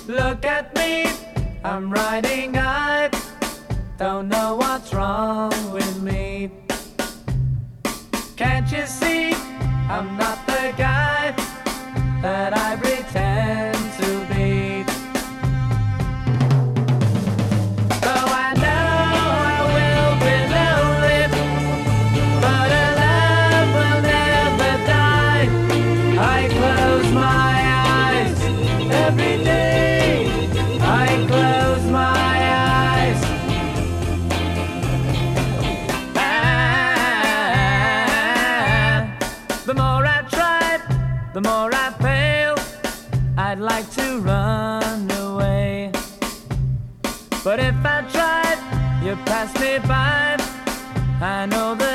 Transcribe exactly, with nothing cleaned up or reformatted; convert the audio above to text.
Look at me, I'm riding high. Don't know what's wrong with me. Can't you see, I'm not the guy that I pretend to be. Though I know I will be lonely, but a love will never die. I close my eyes every day. I close my eyes. And the more I tried, the more I failed. I'd like to run away, but if I tried, you passed me by. I know that